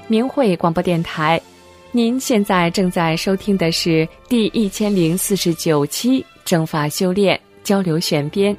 明慧广播电台。您现在正在收听的是第1049期正法修炼交流选编。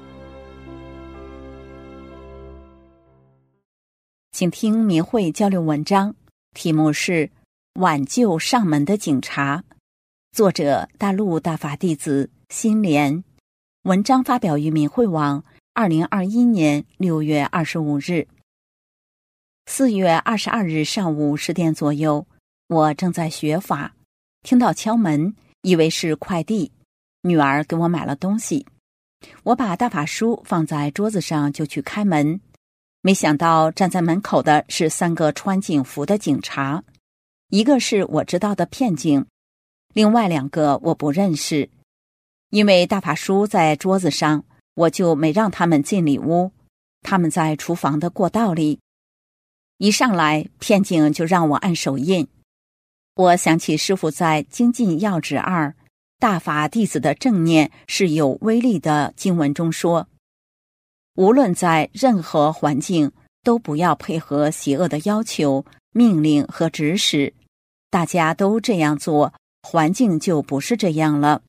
请听明慧交流文章，题目是挽救上门的警察，作者大陆大法弟子心莲，文章发表于明慧网2021年6月25日。4月22日上午10点左右，我正在学法，听到敲门，以为是快递，女儿给我买了东西。我把大法书放在桌子上就去开门，没想到站在门口的是3个穿警服的警察，一个是我知道的片警，另外2个我不认识。因为大法书在桌子上，我就没让他们进里屋，他们在厨房的过道里。一上来，片警就让我按手印。我想起师父在《精进要旨2大法弟子的正念是有威力的经文中说，无论在任何环境都不要配合邪恶的要求、命令和指使，大家都这样做，环境就不是这样了。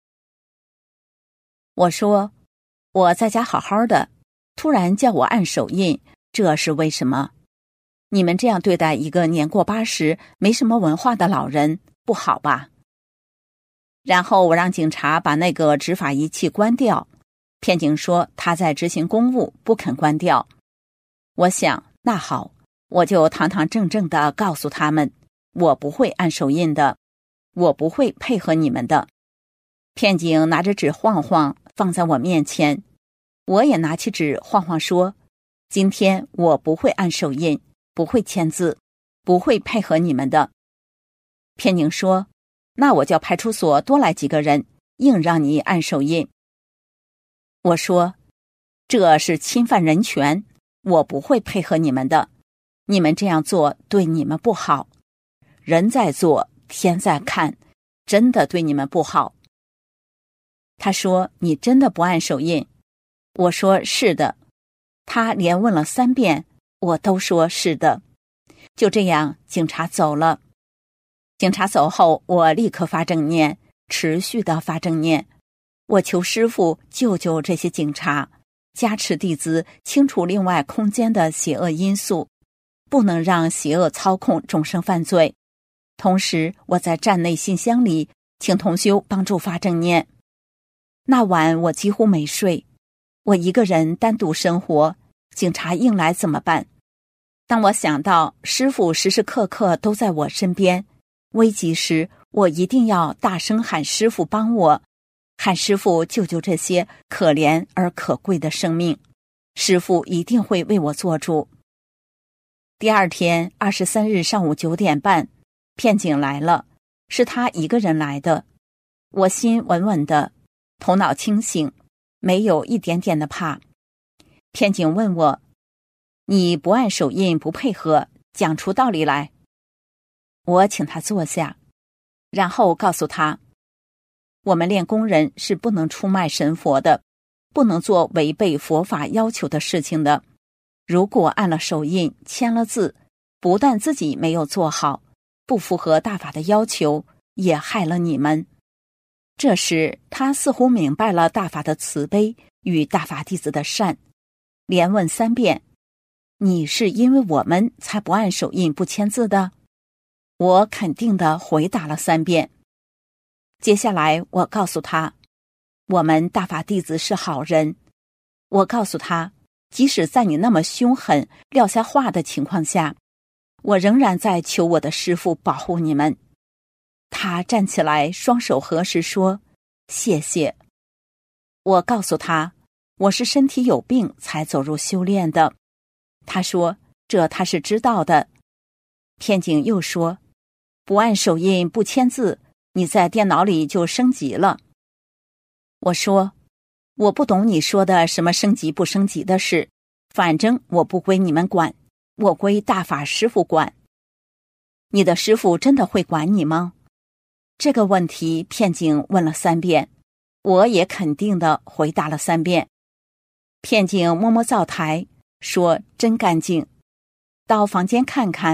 我说，我在家好好的，突然叫我按手印，这是为什么？你们这样对待一个年过80、没什么文化的老人，不好吧？然后我让警察把那个执法仪器关掉，片警说他在执行公务，不肯关掉。我想，那好，我就堂堂正正地告诉他们，我不会按手印的，我不会配合你们的。片警拿着纸晃晃放在我面前，我也拿起纸晃晃说，今天我不会按手印，不会签字，不会配合你们的。片警说，那我叫派出所多来几个人，硬让你按手印。我说，这是侵犯人权，我不会配合你们的，你们这样做对你们不好，人在做，天在看，真的对你们不好。他说，你真的不按手印？我说是的。他连问了3遍，我都说是的。就这样，警察走了。警察走后，我立刻发正念，持续的发正念。我求师父救救这些警察，加持弟子清除另外空间的邪恶因素，不能让邪恶操控众生犯罪。同时，我在站内信箱里请同修帮助发正念。那晚我几乎没睡，我一个人单独生活，警察硬来怎么办？当我想到师父时时刻刻都在我身边，危急时我一定要大声喊师父帮我，喊师父救救这些可怜而可贵的生命，师父一定会为我做主。第2天23日上午9点半，片警来了，是他一个人来的。我心稳稳的，头脑清醒，没有一点点的怕。片警问我，你不按手印，不配合，讲出道理来。我请他坐下，然后告诉他，我们练功人是不能出卖神佛的，不能做违背佛法要求的事情的。如果按了手印，签了字，不但自己没有做好，不符合大法的要求，也害了你们。这时他似乎明白了大法的慈悲与大法弟子的善，连问3遍，你是因为我们才不按手印不签字的？我肯定地回答了3遍。接下来我告诉他，我们大法弟子是好人。我告诉他，即使在你那么凶狠撂下话的情况下，我仍然在求我的师父保护你们。他站起来，双手合十说，谢谢。我告诉他，我是身体有病才走入修炼的。他说，这他是知道的。片警又说，不按手印不签字，你在电脑里就升级了。我说，我不懂你说的什么升级不升级的事，反正我不归你们管，我归大法师父管。你的师父真的会管你吗？这个问题片警问了3遍，我也肯定地回答了3遍。片警摸摸灶台，说真干净。到房间看看，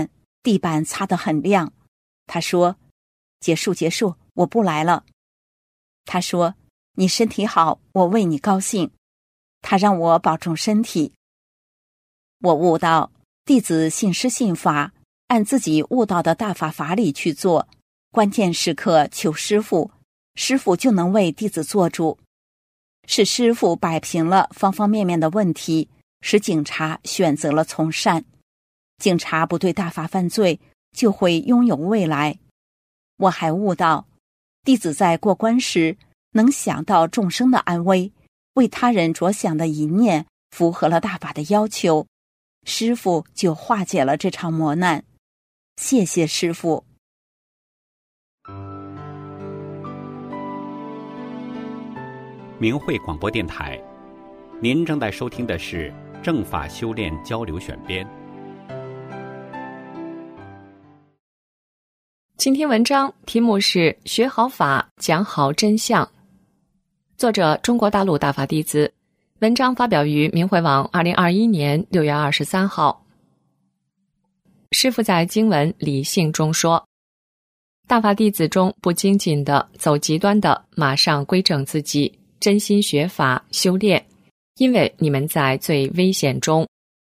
地板擦得很亮。他说：结束，我不来了。他说：你身体好，我为你高兴。他让我保重身体。我悟到，弟子信师信法，按自己悟到的大法理去做，关键时刻求师父，师父就能为弟子做主。是师父摆平了方方面面的问题，使警察选择了从善。警察不对大法犯罪，就会拥有未来。我还悟到，弟子在过关时能想到众生的安危，为他人着想的一念符合了大法的要求，师父就化解了这场磨难。谢谢师父。 明慧广播电台，您正在收听的是正法修炼交流选编。 今天文章题目是学好法，讲好真相。作者中国大陆大法弟子，文章发表于明慧网2021年6月23号。师父在经文理性中说，大法弟子中不精进的、走极端的，马上归正自己，真心学法修炼，因为你们在最危险中。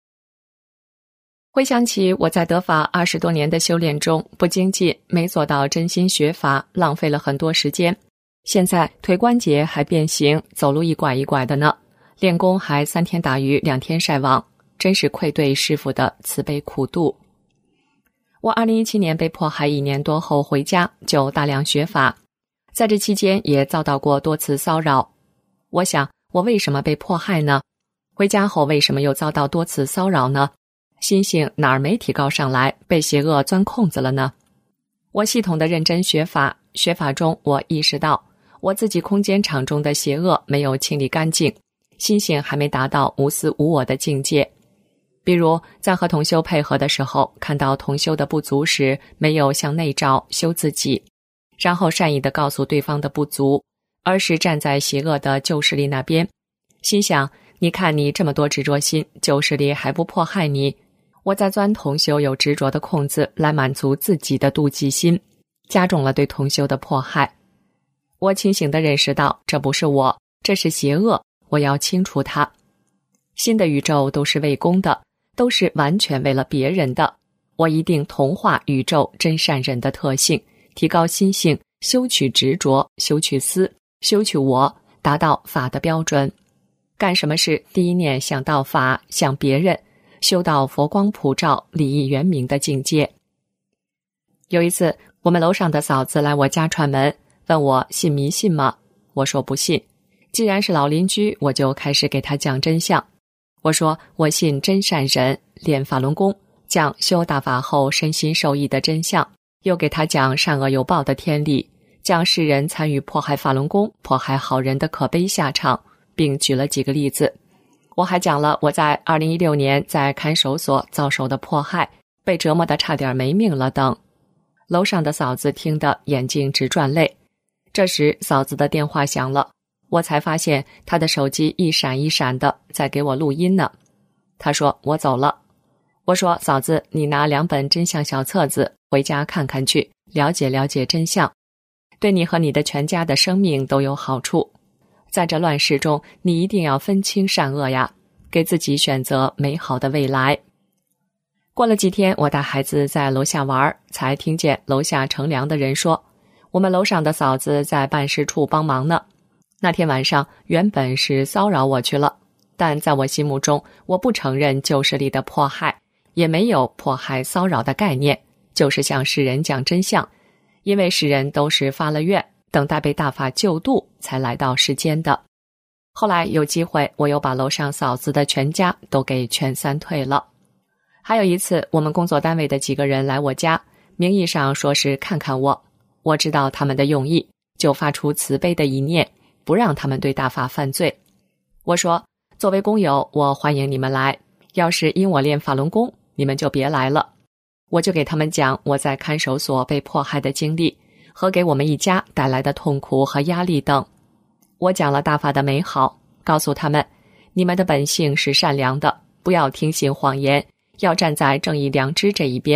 回想起我在得法20多年的修炼中，不精进，没做到真心学法，浪费了很多时间。现在腿关节还变形，走路一拐一拐的呢，练功还3天打鱼2天晒网，真是愧对师父的慈悲苦度。我2017年被迫害1年多后回家，就大量学法，在这期间也遭到过多次骚扰。我想，我为什么被迫害呢？回家后为什么又遭到多次骚扰呢？心性哪儿没提高上来，被邪恶钻空子了呢？我系统的认真学法，学法中我意识到，我自己空间场中的邪恶没有清理干净，心性还没达到无私无我的境界。比如在和同修配合的时候，看到同修的不足时，没有向内照修自己，然后善意地告诉对方的不足，而是站在邪恶的旧势力那边，心想，你看你这么多执着心，旧势力还不迫害你。我在钻同修有执着的空子来满足自己的妒忌心，加重了对同修的迫害。我清醒地认识到，这不是我，这是邪恶，我要清除它。新的宇宙都是为公的，都是完全为了别人的，我一定同化宇宙真善忍的特性，提高心性，修取执着，修去私，修去我，达到法的标准。干什么事第一念想到法，想别人，修到佛光普照、利益圆明的境界。有一次，我们楼上的嫂子来我家串门，问我信迷信吗？我说不信。既然是老邻居，我就开始给她讲真相。我说我信真善忍，练法轮功，讲修大法后身心受益的真相，又给她讲善恶有报的天理，讲世人参与迫害法轮功、迫害好人的可悲下场，并举了几个例子。我还讲了我在2016年在看守所遭受的迫害，被折磨得差点没命了等。楼上的嫂子听得眼睛直转泪。这时嫂子的电话响了，我才发现她的手机一闪一闪的在给我录音呢。她说我走了。我说嫂子，你拿2本真相小册子回家看看去，了解了解真相，对你和你的全家的生命都有好处。在这乱世中，你一定要分清善恶呀，给自己选择美好的未来。过了几天，我带孩子在楼下玩，才听见楼下乘凉的人说，我们楼上的嫂子在办事处帮忙呢。那天晚上原本是骚扰我去了，但在我心目中，我不承认旧势力的迫害，也没有迫害骚扰的概念，就是向世人讲真相，因为世人都是发了愿，等待被大法救度才来到世间的。后来有机会，我又把楼上嫂子的全家都给劝散退了。还有一次，我们工作单位的几个人来我家，名义上说是看看我，我知道他们的用意，就发出慈悲的一念，不让他们对大法犯罪。我说，作为工友，我欢迎你们来，要是因我练法轮功，你们就别来了。我就给他们讲我在看守所被迫害的经历，和给我们一家带来的痛苦和压力等。我讲了大法的美好，告诉他们，你们的本性是善良的，不要听信谎言，要站在正义良知这一边，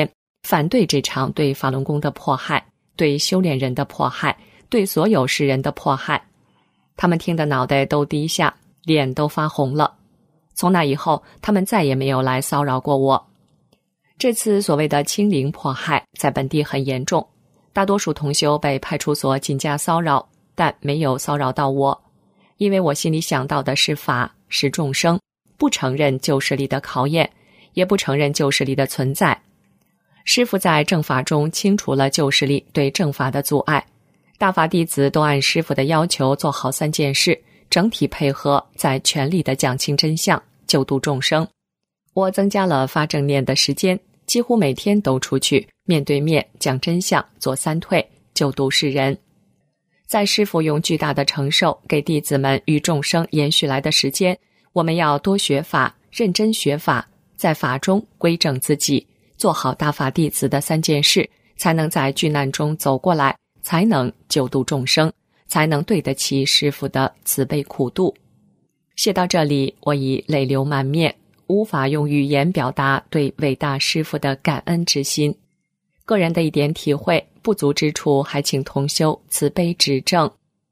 反对这场对法轮功的迫害，对修炼人的迫害，对所有世人的迫害。他们听得脑袋都低下，脸都发红了。从那以后，他们再也没有来骚扰过我。这次所谓的清零迫害在本地很严重，大多数同修被派出所紧加骚扰，但没有骚扰到我，因为我心里想到的是法，是众生，不承认旧势力的考验，也不承认旧势力的存在。师父在正法中清除了旧势力对正法的阻碍，大法弟子都按师父的要求做好3件事，整体配合，在全力地讲清真相，救度众生。我增加了发正念的时间，几乎每天都出去面对面讲真相，做3退，救度世人。在师父用巨大的承受给弟子们与众生延续来的时间，我们要多学法，认真学法，在法中归正自己，做好大法弟子的3件事，才能在巨难中走过来，才能救度众生，才能对得起师父的慈悲苦度。写到这里，我已泪流满面，无法用语言表达对伟大师父的感恩之心。个人的一点体会，不足之处还请同修慈悲指正。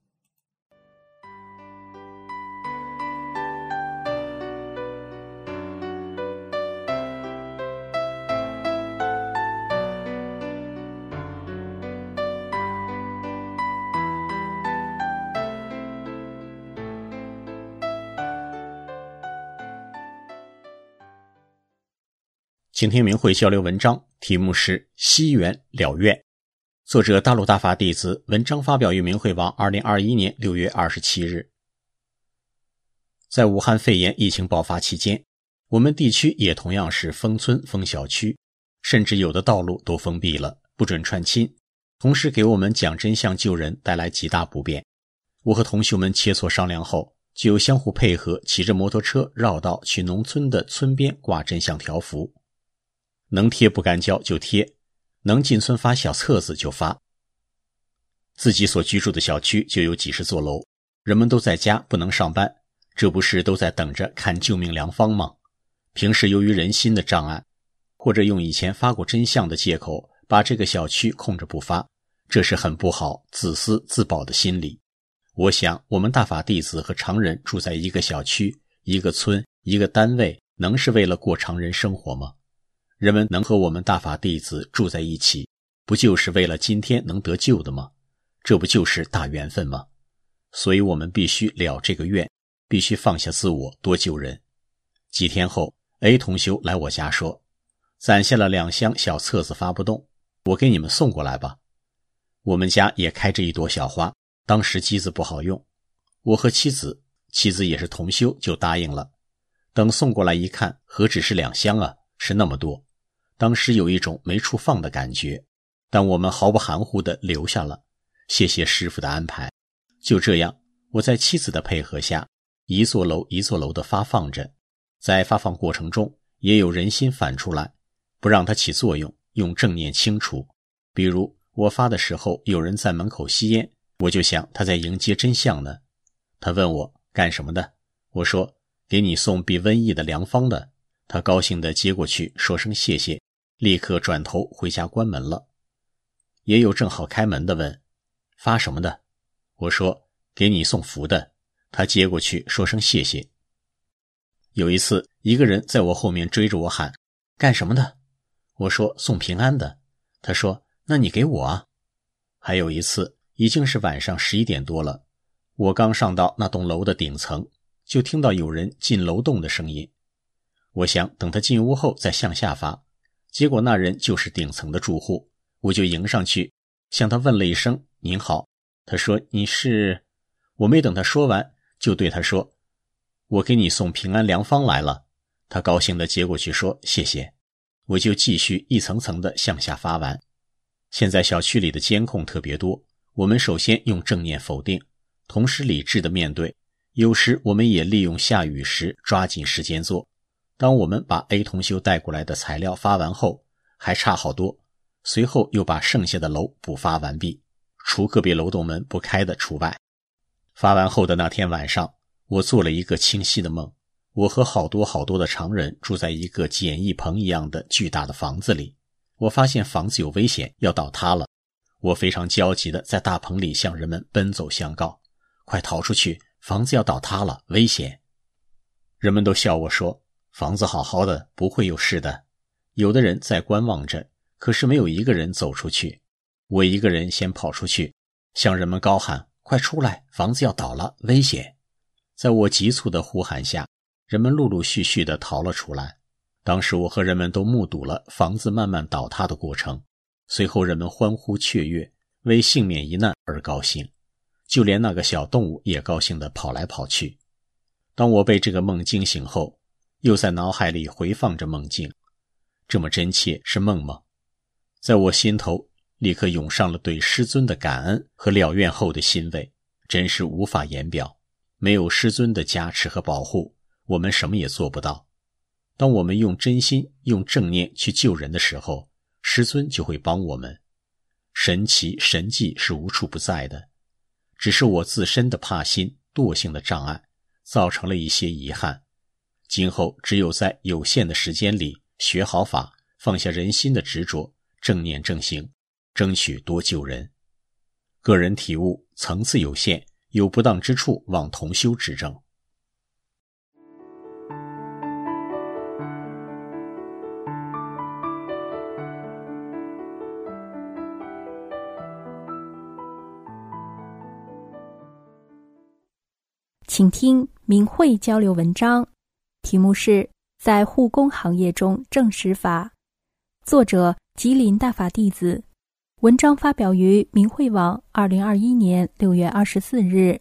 请听明慧交流文章，题目是西缘了愿，作者大陆大法弟子，文章发表于明慧网2021年6月27日。在武汉肺炎疫情爆发期间，我们地区也同样是封村封小区，甚至有的道路都封闭了，不准串亲，同时给我们讲真相救人带来极大不便。我和同修们切磋商量后，就相互配合，骑着摩托车绕道去农村的村边挂真相条幅，能贴不干胶就贴，能进村发小册子就发。自己所居住的小区就有几十座楼，人们都在家不能上班，这不是都在等着看救命良方吗？平时由于人心的障碍，或者用以前发过真相的借口，把这个小区空着不发，这是很不好自私自保的心理。我想我们大法弟子和常人住在一个小区、一个村、一个单位，能是为了过常人生活吗？人们能和我们大法弟子住在一起，不就是为了今天能得救的吗？这不就是大缘分吗？所以我们必须了这个愿，必须放下自我，多救人。几天后 A 同修来我家说，攒下了2箱小册子发不动，我给你们送过来吧。我们家也开着一朵小花，当时机子不好用，我和妻子也是同修就答应了。等送过来一看，何止是2箱啊，是那么多。当时有一种没处放的感觉，但我们毫不含糊地留下了，谢谢师父的安排。就这样，我在妻子的配合下，一座楼一座楼地发放着。在发放过程中，也有人心反出来，不让它起作用，用正念清除。比如我发的时候，有人在门口吸烟，我就想他在迎接真相呢。他问我干什么的，我说给你送避瘟疫的良方的。他高兴地接过去，说声谢谢，立刻转头回家关门了。也有正好开门的问发什么的，我说给你送福的。他接过去说声谢谢。有一次，一个人在我后面追着我喊干什么的，我说送平安的。他说那你给我啊。还有一次，已经是晚上11点多了，我刚上到那栋楼的顶层，就听到有人进楼洞的声音。我想等他进屋后再向下发，结果那人就是顶层的住户，我就迎上去向他问了一声您好。他说你是……我没等他说完，就对他说我给你送平安良方来了。他高兴地接过去说谢谢。我就继续一层层地向下发完。现在小区里的监控特别多，我们首先用正念否定，同时理智地面对。有时我们也利用下雨时抓紧时间做。当我们把 A 同修带过来的材料发完后，还差好多，随后又把剩下的楼补发完毕，除个别楼栋门不开的除外。发完后的那天晚上，我做了一个清晰的梦，我和好多的常人住在一个简易棚一样的巨大的房子里， 我发现房子有危险，要倒塌了。我非常焦急地在大棚里向人们奔走相告，快逃出去，房子要倒塌了，危险。人们都笑我说，房子好好的，不会有事的。有的人在观望着，可是没有一个人走出去。我一个人先跑出去，向人们高喊，快出来，房子要倒了，危险。在我急促的呼喊下，人们陆陆续续地逃了出来。当时我和人们都目睹了房子慢慢倒塌的过程，随后人们欢呼雀跃，为幸免一难而高兴，就连那个小动物也高兴地跑来跑去。当我被这个梦惊醒后，又在脑海里回放着梦境，这么真切，是梦吗？在我心头立刻涌上了对师尊的感恩和了愿后的欣慰，真是无法言表。没有师尊的加持和保护，我们什么也做不到。当我们用真心、用正念去救人的时候，师尊就会帮我们。神奇神迹是无处不在的，只是我自身的怕心、惰性的障碍，造成了一些遗憾。今后只有在有限的时间里学好法，放下人心的执着，正念正行，争取多救人。个人体悟层次有限，有不当之处望同修指正。 请听明慧交流文章，题目是在护工行业中证实法，作者吉林大法弟子，文章发表于明慧网2021年6月24日。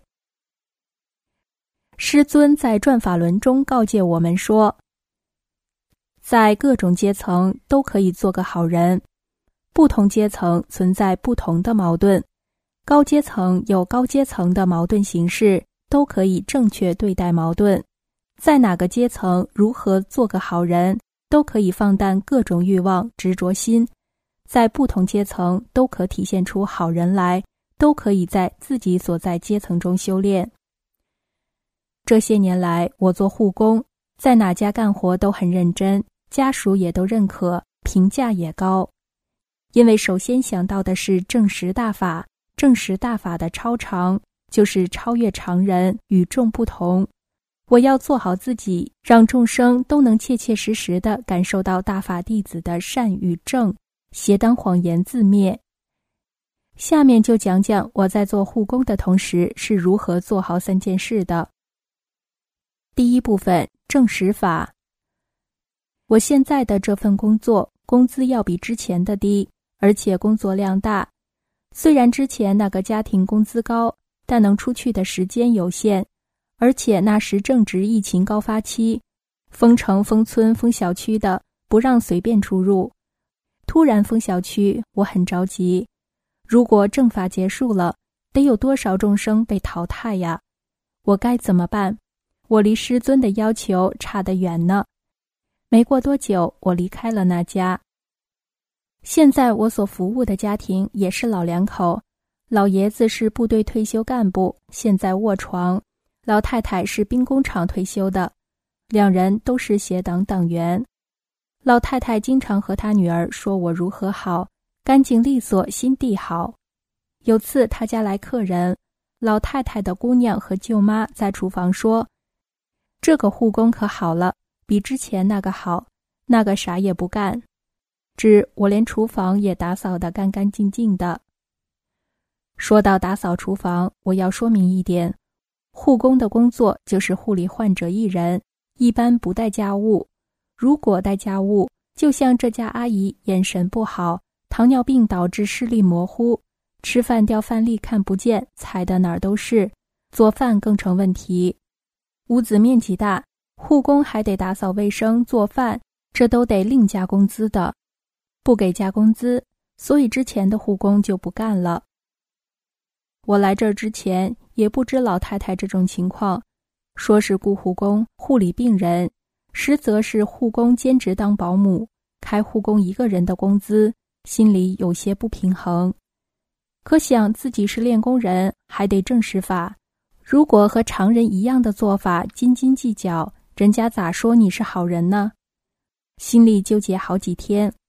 师尊在转法轮中告诫我们说，在各种阶层都可以做个好人，不同阶层存在不同的矛盾，高阶层有高阶层的矛盾形式，都可以正确对待矛盾。在哪个阶层如何做个好人，都可以放淡各种欲望执着心，在不同阶层都可体现出好人来，都可以在自己所在阶层中修炼。这些年来我做护工，在哪家干活都很认真，家属也都认可，评价也高。因为首先想到的是正实大法，正实大法的超常就是超越常人，与众不同。我要做好自己，让众生都能切切实实地感受到大法弟子的善与正，邪当谎言自灭。下面就讲讲我在做护工的同时是如何做好3件事的。第一部分，正实法。我现在的这份工作，工资要比之前的低，而且工作量大。虽然之前那个家庭工资高，但能出去的时间有限，而且那时正值疫情高发期，封城、封村、封小区的，不让随便出入。突然封小区，我很着急。如果正法结束了，得有多少众生被淘汰呀？我该怎么办？我离师尊的要求差得远呢。没过多久，我离开了那家。现在我所服务的家庭也是老两口，老爷子是部队退休干部，现在卧床；老太太是兵工厂退休的，两人都是协党党员。老太太经常和她女儿说我如何好，干净利索，心地好。有次她家来客人，老太太的姑娘和舅妈在厨房说，这个护工可好了，比之前那个好，那个啥也不干，指我连厨房也打扫得干干净净的。说到打扫厨房，我要说明一点，护工的工作就是护理患者一人，一般不带家务。如果带家务，就像这家阿姨眼神不好，糖尿病导致视力模糊，吃饭掉饭粒看不见，踩的哪儿都是，做饭更成问题。屋子面积大，护工还得打扫卫生做饭，这都得另加工资的，不给加工资，所以之前的护工就不干了。我来这儿之前也不知老太太这种情况，说是雇护工护理病人，实则是护工兼职当保姆，开护工一个人的工资，心里有些不平衡。可想自己是练功人，还得正实法，如果和常人一样的做法斤斤计较，人家咋说你是好人呢？心里纠结好几天，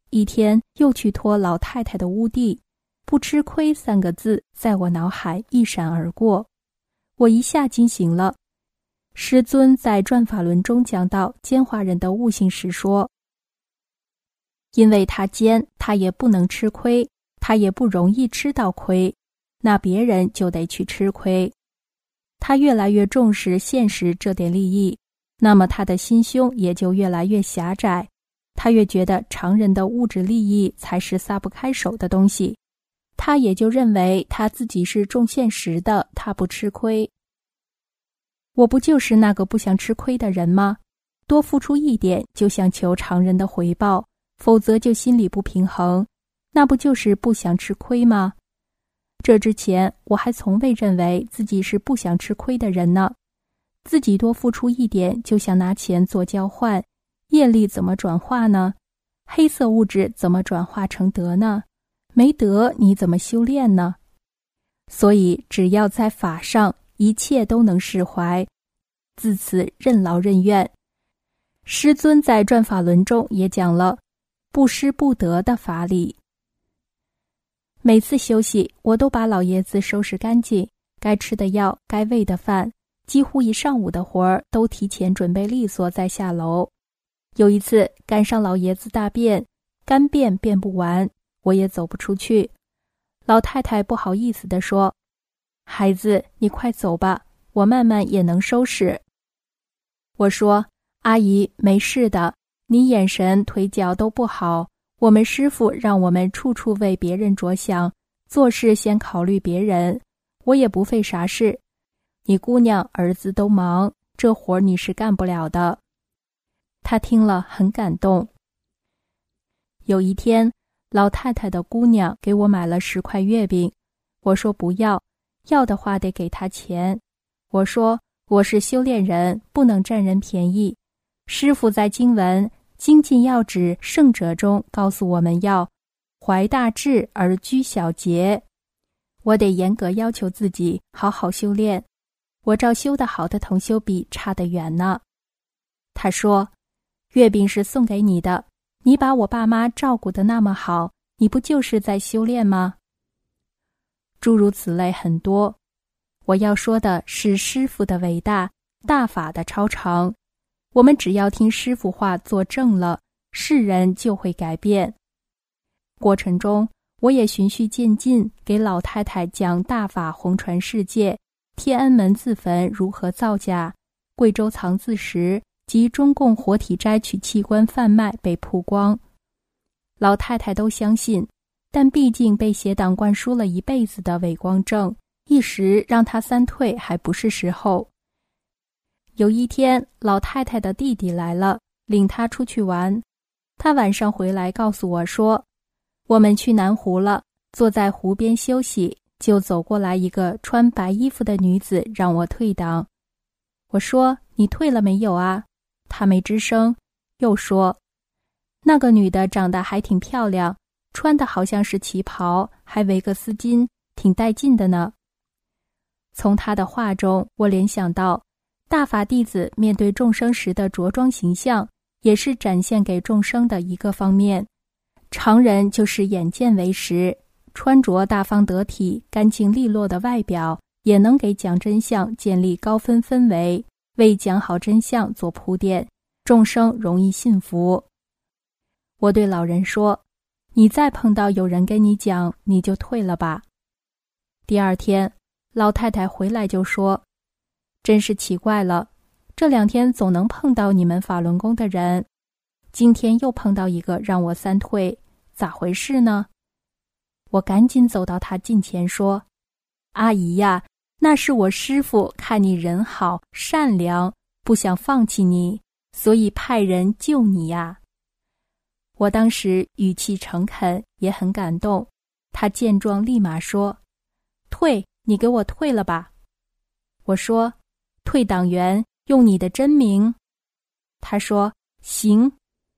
一天又去拖老太太的屋地，不吃亏3个字在我脑海一闪而过，我一下惊醒了。师尊在转法轮中讲到奸猾人的悟性时说，因为他奸，他也不能吃亏，他也不容易吃到亏，那别人就得去吃亏。他越来越重视现实这点利益，那么他的心胸也就越来越狭窄，他越觉得常人的物质利益才是撒不开手的东西，他也就认为他自己是重现实的，他不吃亏。我不就是那个不想吃亏的人吗？多付出一点就想求常人的回报，否则就心里不平衡，那不就是不想吃亏吗？这之前我还从未认为自己是不想吃亏的人呢。自己多付出一点就想拿钱做交换，业力怎么转化呢？黑色物质怎么转化成德呢？没德你怎么修炼呢？所以只要在法上一切都能释怀，自此任劳任怨。师尊在转法轮中也讲了不失不得的法理。每次休息，我都把老爷子收拾干净，该吃的药，该喂的饭，几乎一上午的活儿都提前准备利索再下楼。有一次赶上老爷子大便，干便便不完，我也走不出去。老太太不好意思地说，孩子，你快走吧，我慢慢也能收拾。我说，阿姨，没事的，你眼神腿脚都不好，我们师父让我们处处为别人着想，做事先考虑别人，我也不费啥事。你姑娘儿子都忙，这活你是干不了的。他听了很感动。有一天，老太太的姑娘给我买了10块月饼，我说不要，要的话得给她钱。我说我是修炼人，不能占人便宜。师父在经文精进要旨圣者中告诉我们要怀大志而居小节，我得严格要求自己，好好修炼。我照修得好的同修比差得远呢。他说，月饼是送给你的，你把我爸妈照顾得那么好，你不就是在修炼吗？诸如此类很多。我要说的是师父的伟大，大法的超常。我们只要听师父话做正了，世人就会改变。过程中，我也循序渐进，给老太太讲大法弘传世界，天安门自焚如何造假，贵州藏字石及中共活体摘取器官贩卖被曝光。老太太都相信，但毕竟被邪党灌输了一辈子的伪光正，一时让她三退还不是时候。有一天，老太太的弟弟来了，领她出去玩。他晚上回来告诉我说，我们去南湖了，坐在湖边休息，就走过来一个穿白衣服的女子让我退档。我说，你退了没有啊？她没吱声，又说，那个女的长得还挺漂亮，穿的好像是旗袍，还围个丝巾，挺带劲的呢。从她的话中，我联想到大法弟子面对众生时的着装形象，也是展现给众生的一个方面。常人就是眼见为实，穿着大方得体、干净利落的外表，也能给讲真相建立高分氛围，为讲好真相做铺垫，众生容易信服。我对老人说，你再碰到有人跟你讲，你就退了吧。第二天，老太太回来就说，真是奇怪了，这2天总能碰到你们法轮功的人，今天又碰到一个让我三退，咋回事呢？我赶紧走到他近前说，阿姨呀，那是我师父看你人好善良，不想放弃你，所以派人救你呀。我当时语气诚恳，也很感动。他见状立马说，退，你给我退了吧。我说，退党员用你的真名。他说，行。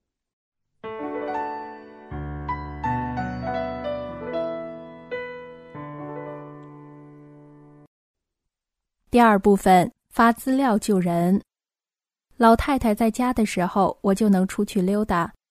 第二部分，发资料救人。老太太在家的时候，我就能出去溜达，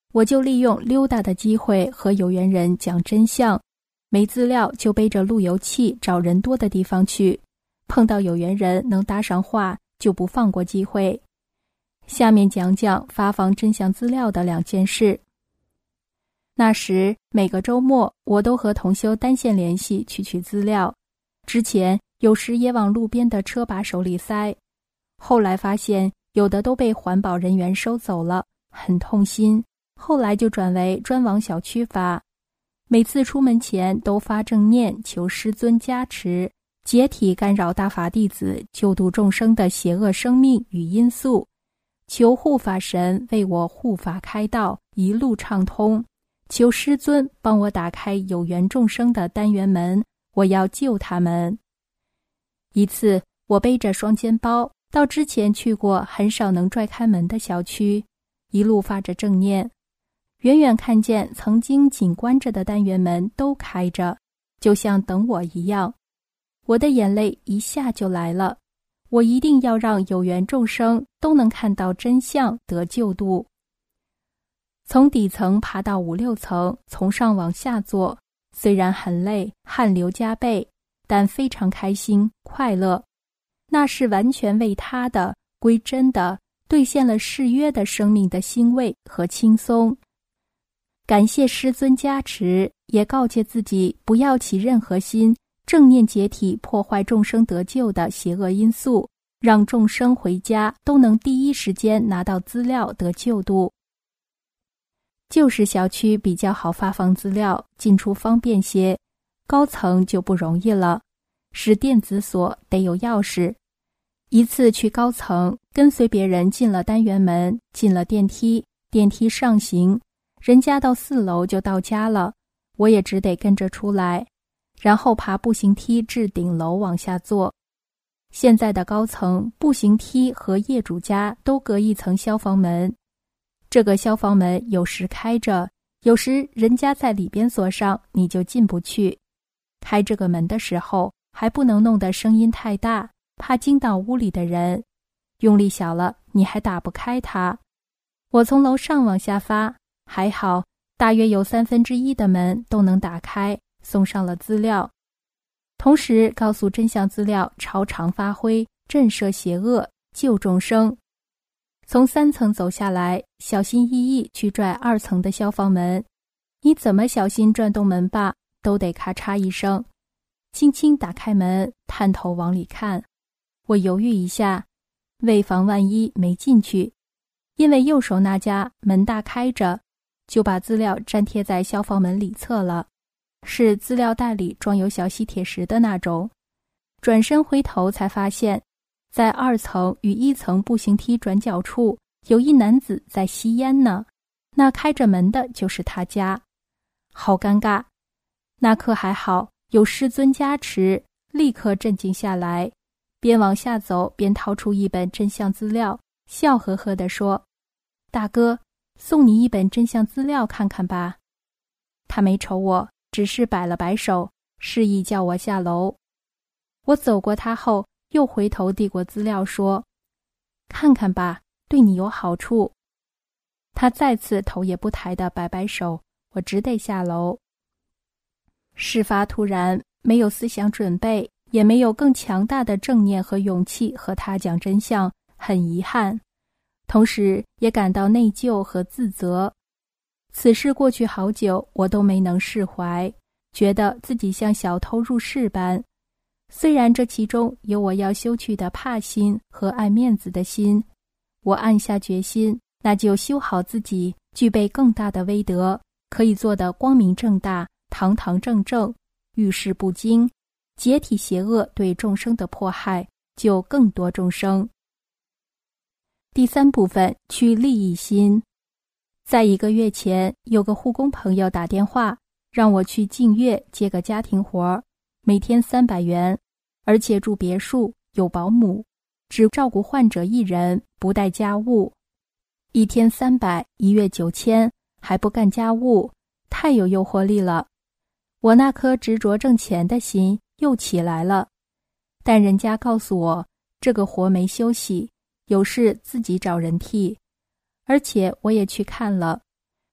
我就利用溜达的机会和有缘人讲真相，没资料就背着路由器找人多的地方去，碰到有缘人能搭上话，就不放过机会。下面讲讲发放真相资料的2件事。那时每个周末我都和同修单线联系去取资料，之前有时也往路边的车把手里塞，后来发现有的都被环保人员收走了，很痛心，后来就转为专往小区发。每次出门前都发正念，求师尊加持，解体干扰大法弟子救度众生的邪恶生命与因素，求护法神为我护法开道，一路畅通，求师尊帮我打开有缘众生的单元门，我要救他们。一次我背着双肩包到之前去过很少能拽开门的小区，一路发着正念，远远看见曾经紧关着的单元门都开着，就像等我一样。我的眼泪一下就来了，我一定要让有缘众生都能看到真相，得救度。从底层爬到5、6层，从上往下做，虽然很累，汗流浃背，但非常开心快乐。那是完全为他的归真的兑现了誓约的生命的欣慰和轻松。感谢师尊加持，也告诫自己不要起任何心，正念解体破坏众生得救的邪恶因素，让众生回家都能第一时间拿到资料得救度。旧式小区比较好发放资料，进出方便些，高层就不容易了，是电子锁，得有钥匙。一次去高层，跟随别人进了单元门，进了电梯，电梯上行，人家到4楼就到家了，我也只得跟着出来，然后爬步行梯至顶楼往下坐。现在的高层步行梯和业主家都隔一层消防门，这个消防门有时开着，有时人家在里边锁上，你就进不去。开这个门的时候还不能弄得声音太大，怕惊到屋里的人，用力小了你还打不开它。我从楼上往下发，还好大约有1/3的门都能打开，送上了资料，同时告诉真相资料超常发挥，震慑邪恶，救众生。从3层走下来，小心翼翼去拽2层的消防门，你怎么小心转动门把，都得咔嚓一声。轻轻打开门，探头往里看，我犹豫一下，为防万一没进去，因为右手那家门大开着，就把资料粘贴在消防门里侧了，是资料袋里装有小吸铁石的那种。转身回头才发现，在2层与1层步行梯转角处有一男子在吸烟呢，那开着门的就是他家。好尴尬，那刻还好有师尊加持，立刻镇静下来，边往下走边掏出一本真相资料，笑呵呵地说：大哥，送你一本真相资料看看吧。他没瞅我，只是摆了摆手，示意叫我下楼。我走过他后，又回头递过资料说：看看吧，对你有好处。他再次头也不抬地摆摆手，我只得下楼。事发突然，没有思想准备，也没有更强大的正念和勇气和他讲真相，很遗憾，同时也感到内疚和自责。此事过去好久，我都没能释怀，觉得自己像小偷入室般。虽然这其中有我要修去的怕心和爱面子的心，我暗下决心，那就修好自己，具备更大的威德，可以做得光明正大，堂堂正正，遇事不惊，解体邪恶对众生的迫害，救更多众生。第3部分，去利益心。在1个月前，有个护工朋友打电话，让我去净月接个家庭活，每天300元，而且住别墅，有保姆，只照顾患者1人，不带家务。1天300，1月9000，还不干家务，太有诱惑力了。我那颗执着挣钱的心又起来了，但人家告诉我，这个活没休息，有事自己找人替，而且我也去看了，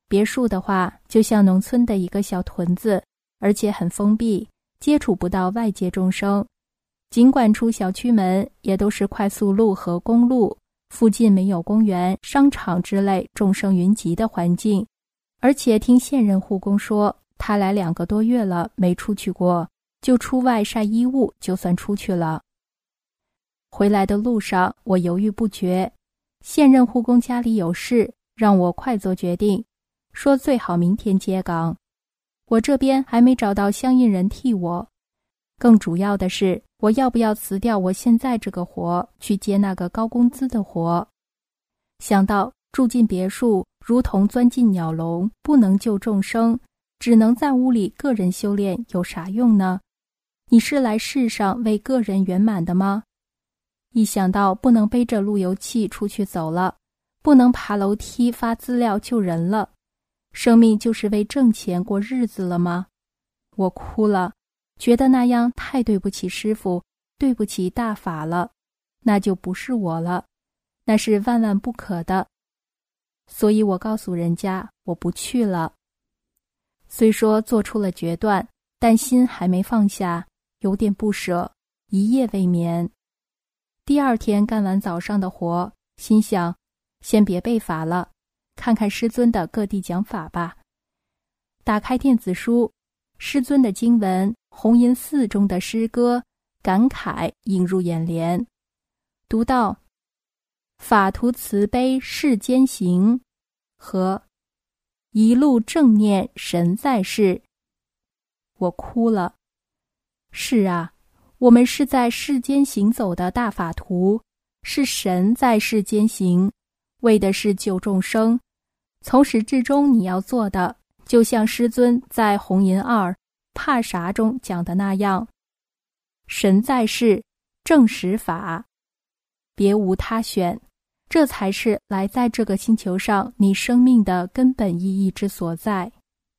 别墅的话，就像农村的一个小屯子，而且很封闭，接触不到外界众生。尽管出小区门也都是快速路和公路，附近没有公园、商场之类众生云集的环境。而且听现任护工说，他来2个多月了没出去过，就出外晒衣物就算出去了。回来的路上我犹豫不决，现任护工家里有事，让我快做决定，说最好明天接岗。我这边还没找到相应人替我，更主要的是我要不要辞掉我现在这个活，去接那个高工资的活。想到住进别墅如同钻进鸟笼，不能救众生，只能在屋里个人修炼，有啥用呢？你是来世上为个人圆满的吗？一想到不能背着路由器出去走了，不能爬楼梯发资料救人了，生命就是为挣钱过日子了吗？我哭了，觉得那样太对不起师父，对不起大法了，那就不是我了，那是万万不可的。所以我告诉人家我不去了。虽说做出了决断，但心还没放下，有点不舍，一夜未眠。第2天干完早上的活，心想先别背法了，看看师尊的各地讲法吧。打开电子书，师尊的经文、红银寺中的诗歌、感慨映入眼帘。读到法图慈悲世间行和一路正念神在世，我哭了。是啊，我们是在世间行走的大法图，是神在世间行，为的是救众生。从始至终你要做的，就像师尊在红银2怕啥中讲的那样，神在世，正实法，别无他选，这才是来在这个星球上你生命的根本意义之所在。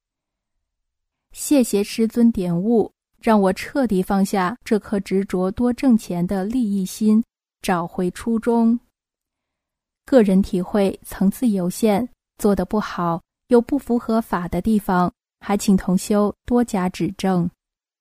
谢谢师尊点悟，让我彻底放下这颗执着多挣钱的利益心，找回初衷。个人体会层次有限，做得不好，有不符合法的地方，还请同修多加指正。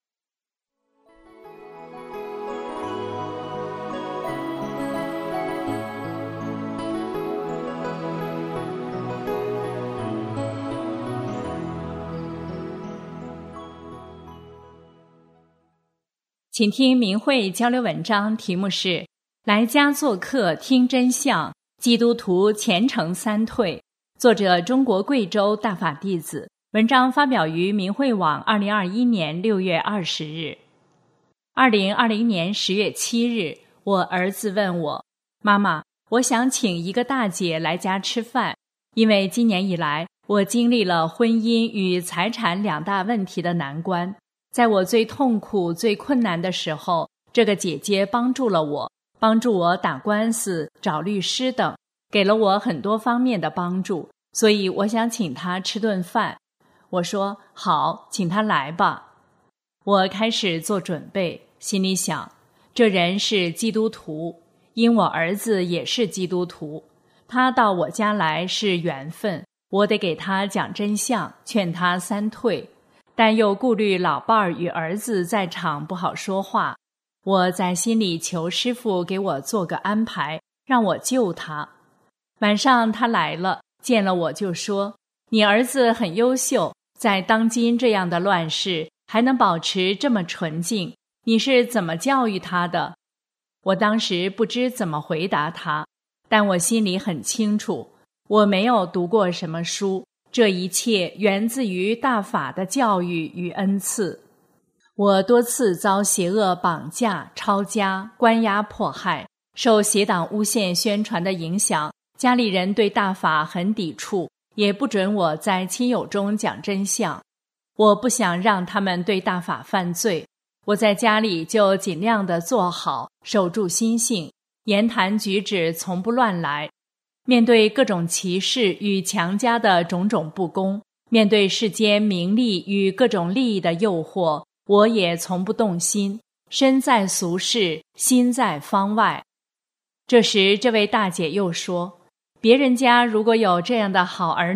请听明慧交流文章，题目是来家做客听真相，基督徒虔诚3退，作者中国贵州大法弟子，文章发表于明慧网2021年6月20日。2020年10月7日，我儿子问我，妈妈，我想请一个大姐来家吃饭，因为今年以来我经历了婚姻与财产2大问题的难关，在我最痛苦最困难的时候，这个姐姐帮助了我，帮助我打官司找律师等，给了我很多方面的帮助，所以我想请她吃顿饭。我说好，请她来吧。我开始做准备，心里想，这人是基督徒，因我儿子也是基督徒，他到我家来是缘分，我得给他讲真相，劝他3退，但又顾虑老伴儿与儿子在场不好说话，我在心里求师父给我做个安排，让我救他。晚上他来了，见了我就说，你儿子很优秀，在当今这样的乱世还能保持这么纯净，你是怎么教育他的？我当时不知怎么回答他，但我心里很清楚，我没有读过什么书，这一切源自于大法的教育与恩赐。我多次遭邪恶绑架、抄家、关押迫害，受邪党诬陷宣传的影响，家里人对大法很抵触，也不准我在亲友中讲真相。我不想让他们对大法犯罪，我在家里就尽量地做好，守住心性，言谈举止从不乱来。面对各种歧视与强加的种种不公，面对世间名利与各种利益的诱惑，我也从不动心，身在俗世，心在方外。这时这位大姐又说，别人家如果有这样的好儿女，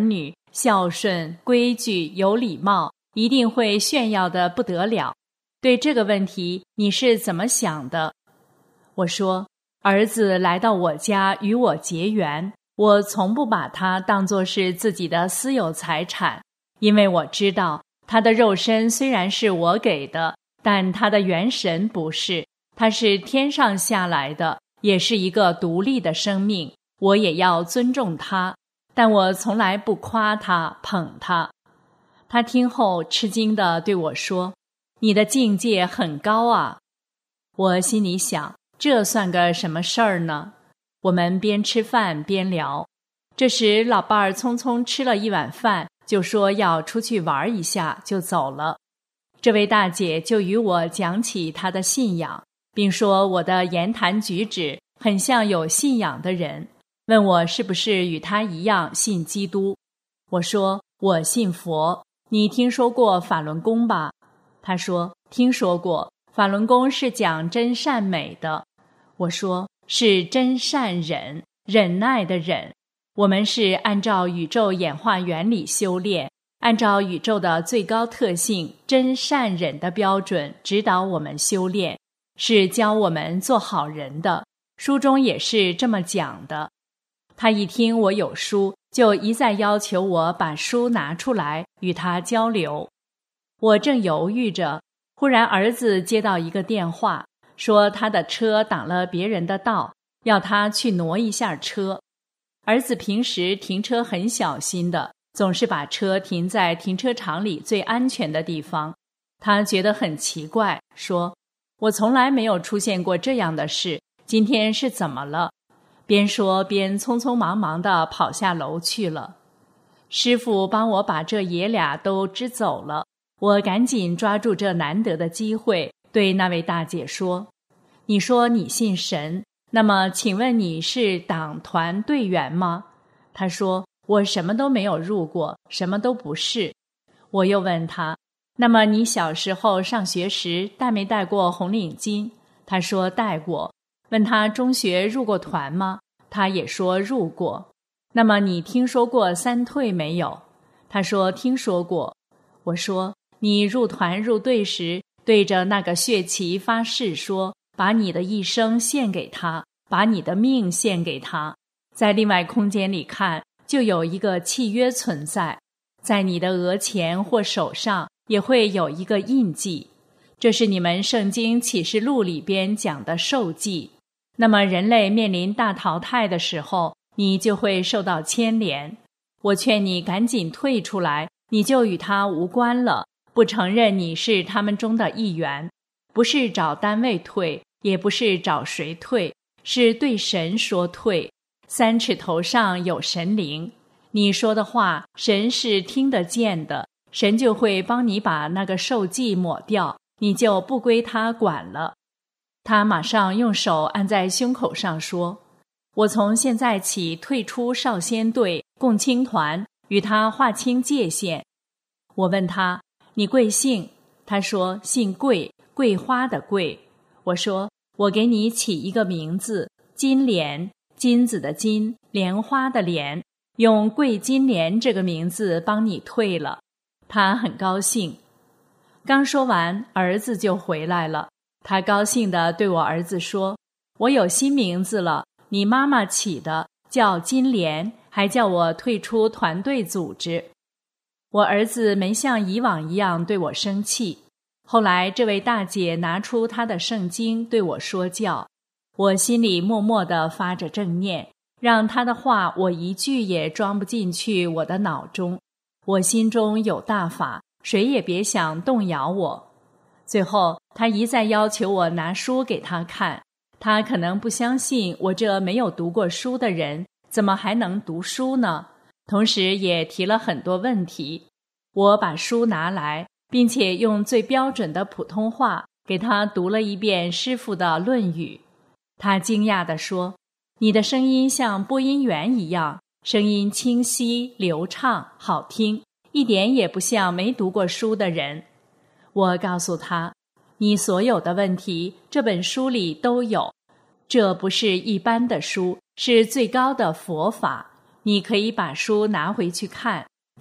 孝顺、规矩、有礼貌，一定会炫耀得不得了。对这个问题，你是怎么想的？我说，儿子来到我家与我结缘，我从不把他当作是自己的私有财产，因为我知道他的肉身虽然是我给的，但他的元神不是，他是天上下来的，也是一个独立的生命，我也要尊重他，但我从来不夸他、捧他。他听后吃惊地对我说，你的境界很高啊。我心里想，这算个什么事儿呢？我们边吃饭边聊，这时老伴儿匆匆吃了一碗饭，就说要出去玩一下，就走了。这位大姐就与我讲起她的信仰，并说我的言谈举止很像有信仰的人，问我是不是与她一样信基督。我说我信佛，你听说过法轮功吧？她说听说过，法轮功是讲真善美的。我说是真善忍，忍耐的忍。我们是按照宇宙演化原理修炼，按照宇宙的最高特性真善忍的标准指导我们修炼，是教我们做好人的，书中也是这么讲的。他一听我有书，就一再要求我把书拿出来与他交流。我正犹豫着，忽然儿子接到一个电话，说他的车挡了别人的道，要他去挪一下车。儿子平时停车很小心的，总是把车停在停车场里最安全的地方。他觉得很奇怪，说，我从来没有出现过这样的事，今天是怎么了？边说边匆匆忙忙地跑下楼去了。师父帮我把这爷俩都支走了，我赶紧抓住这难得的机会，对那位大姐说，你说你信神，那么请问你是党团队员吗？她说我什么都没有入过，什么都不是。我又问她，那么你小时候上学时戴没戴过红领巾？她说戴过。问她中学入过团吗？她也说入过。那么你听说过三退没有？她说听说过。我说你入团入队时对着那个血旗发誓说，把你的一生献给他，把你的命献给他。在另外空间里看，就有一个契约存在，在你的额前或手上也会有一个印记，这是你们圣经启示录里边讲的受记。那么人类面临大淘汰的时候，你就会受到牵连。我劝你赶紧退出来，你就与他无关了，不承认你是他们中的一员，不是找单位退，也不是找谁退，是对神说退。三尺头上有神灵，你说的话神是听得见的，神就会帮你把那个受记抹掉，你就不归他管了。他马上用手按在胸口上说，我从现在起退出少先队共青团，与他划清界限。我问他，你贵姓？他说姓桂，桂花的桂。我说我给你起一个名字，金莲，金子的金，莲花的莲，用桂金莲这个名字帮你退了。他很高兴。刚说完，儿子就回来了。他高兴地对我儿子说，我有新名字了，你妈妈起的，叫金莲，还叫我退出团队组织。我儿子没像以往一样对我生气。后来这位大姐拿出她的圣经对我说教，我心里默默地发着正念，让她的话我一句也装不进去我的脑中。我心中有大法，谁也别想动摇我。最后他一再要求我拿书给他看，他可能不相信我这没有读过书的人怎么还能读书呢，同时也提了很多问题。我把书拿来，并且用最标准的普通话给他读了一遍师父的《论语》。他惊讶地说，你的声音像播音员一样，声音清晰流畅好听，一点也不像没读过书的人。我告诉他，你所有的问题这本书里都有，这不是一般的书，是最高的佛法，你可以把书拿回去看，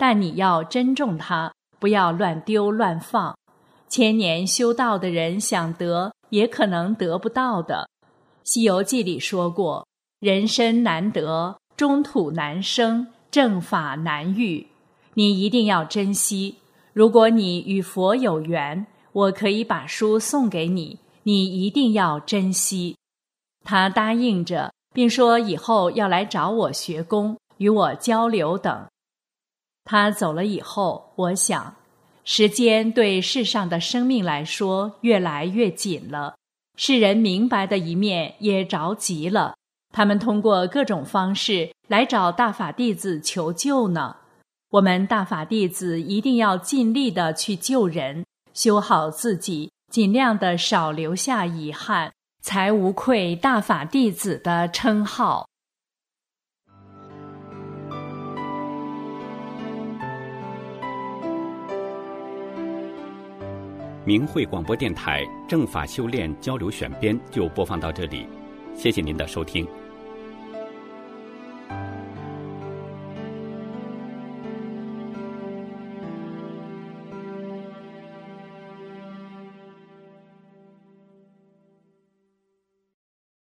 但你要珍重它，不要乱丢乱放。千年修道的人想得，也可能得不到的。西游记里说过，人身难得，中土难生，正法难遇。你一定要珍惜。如果你与佛有缘，我可以把书送给你，你一定要珍惜。他答应着，并说以后要来找我学功，与我交流等。他走了以后，我想，时间对世上的生命来说越来越紧了，世人明白的一面也着急了，他们通过各种方式来找大法弟子求救呢。我们大法弟子一定要尽力的去救人，修好自己，尽量的少留下遗憾，才无愧大法弟子的称号。 明慧广播电台正法修炼交流选编就播放到这里，谢谢您的收听。